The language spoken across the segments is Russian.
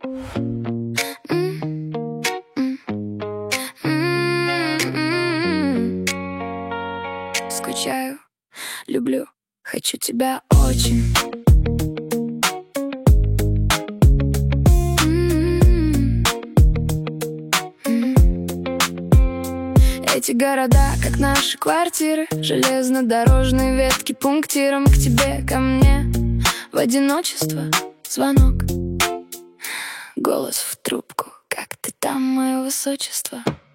Скучаю, люблю, хочу тебя очень. Эти города, как наши квартиры, железнодорожные ветки пунктиром. К тебе, ко мне, в одиночество звонок, голос в трубку: как ты там, мое высочество?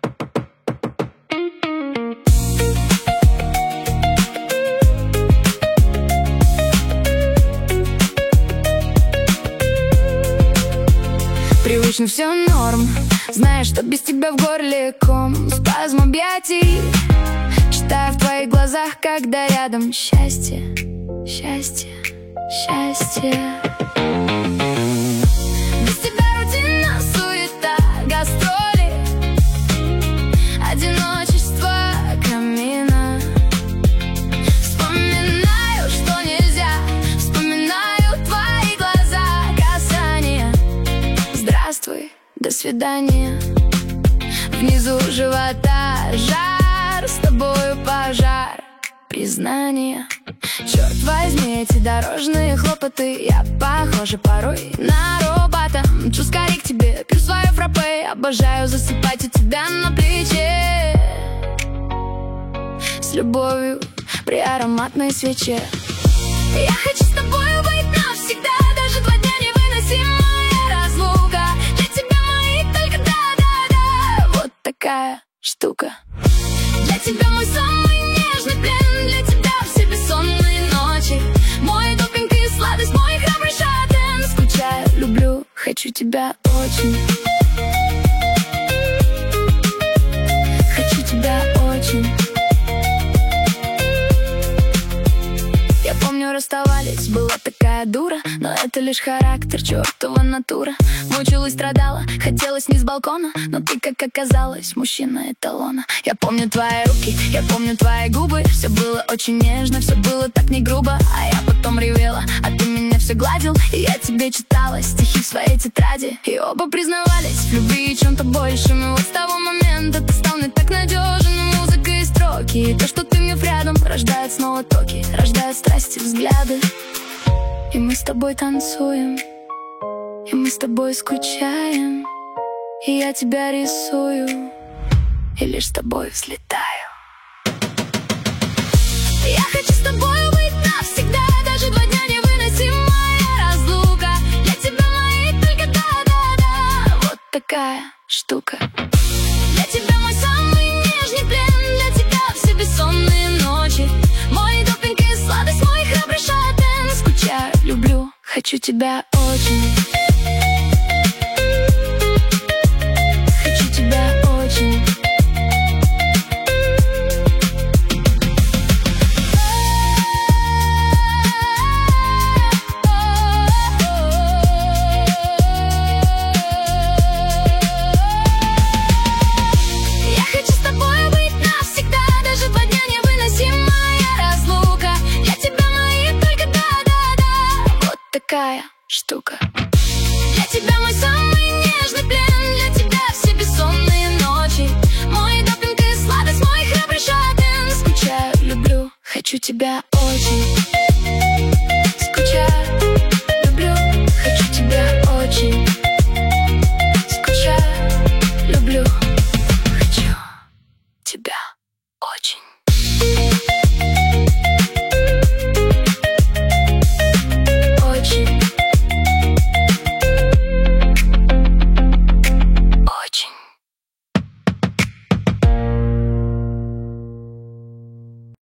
Привычно все норм, знаешь, что без тебя в горле ком, спазм объятий. Читаю в твоих глазах, когда рядом счастье, счастье, счастье. Без тебя рутина, суета, гастроли, одиночество камина. Вспоминаю, что нельзя, вспоминаю твои глаза, касания. Здравствуй, до свидания. Внизу живота жар, с тобою пожар, признание. Черт возьми, эти дорожные хлопоты, я похожа порой на робота. Мчу скорей к тебе, пью свое фраппе, обожаю засыпать у тебя на плече. С любовью при ароматной свече. Я хочу с тобою быть навсегда, даже 2 дня невыносимая разлука. Для тебя мои только да-да-да, вот такая штука. Для тебя мой самый нежный плен, для тебя все бессонные ночи, мой допинг и сладость, мой храбрый шатен. Скучаю, люблю, хочу тебя очень. Хочу тебя очень. Я помню, расставались, была такая дура, но это лишь характер, чертова натура. Мучилась, страдала, хотелось не с балкона, но ты, как оказалось, мужчина эталона. Я помню твои руки, я помню твои губы, все было очень нежно, все было так не грубо. А я потом ревела, а ты меня все гладил, и я тебе читала стихи в своей тетради. И оба признавались в любви и чем-то большем. И вот с того момента ты стал мне так надежен, и музыка и строки, и то, что ты мне рядом, рождает снова токи, рождает страсти, взгляды. И мы с тобой танцуем, и мы с тобой скучаем, и я тебя рисую, и лишь с тобой взлетаю. Я хочу с тобой быть навсегда, даже 2 дня невыносимая разлука. Для тебя мои только да-да-да, вот такая штука. Для тебя мой самый нежный плен, для тебя все бессонные ночи, мой допинг и сладость, мой храбрый шатен. Скучаю, люблю, хочу тебя очень.